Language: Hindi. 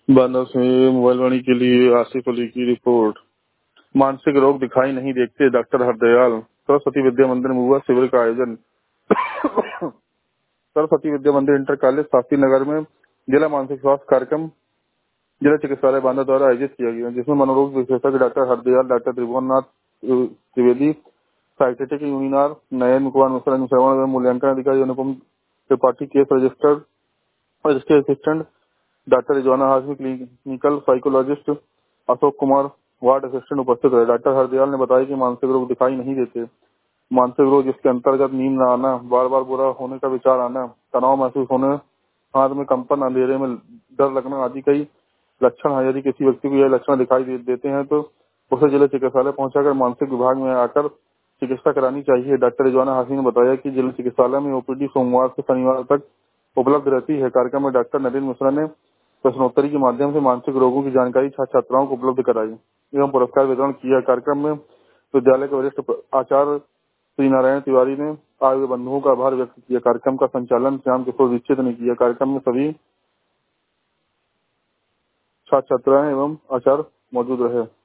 बांदा से मोबाइल वाणी के लिए आसिफ अली की रिपोर्ट। मानसिक रोग दिखाई नहीं देते, डॉक्टर हरदयाल। सरस्वती विद्या मंदिर में हुआ शिविर का आयोजन। सरस्वती विद्या मंदिर इंटर कॉलेज शास्त्री नगर में जिला मानसिक स्वास्थ्य कार्यक्रम जिला चिकित्सालय बांदा द्वारा आयोजित किया गया, जिसमें मनोरोग विशेषज्ञ doctor Hardayal, doctor Tribhuvan Nath Trivedi, psychiatric यूनिनार नयन कुमार मिश्रा, श्रवण एवं मूल्यांकन अधिकारी Anupam Tripathi, case registered registry assistant doctor Rizwana Hashmi, clinical psychologist Ashok Kumar, ward assistant उपस्थित रहे। डॉक्टर हरदयाल ने बताया कि मानसिक रोग दिखाई नहीं देते। मानसिक रोग जिसके अंतर्गत नींद न आना, बार बार बुरा होने का विचार आना, तनाव महसूस होने, हाथ में कंपन, अंधेरे में डर लगना आदि कई लक्षण है। यदि किसी व्यक्ति को यह लक्षण दिखाई देते हैं तो उसे जिला चिकित्सालय पहुंचाकर मानसिक विभाग में आकर चिकित्सा करानी चाहिए। डॉक्टर रिजवाना हाशमी ने बताया कि जिला चिकित्सालय में ओपीडी सोमवार से शनिवार तक उपलब्ध रहती है। कार्यक्रम में डॉक्टर नरेंद्र मिश्रा ने प्रश्नोत्तरी के माध्यम से मानसिक रोगों की जानकारी छात्र छात्राओं को उपलब्ध कराई एवं पुरस्कार वितरण किया। कार्यक्रम में विद्यालय के वरिष्ठ आचार्य श्री नारायण तिवारी ने आए बंधुओं का आभार व्यक्त किया। कार्यक्रम का संचालन श्याम किशोर दीक्षित ने किया। कार्यक्रम में सभी छात्र छात्राएं एवं आचार्य मौजूद रहे।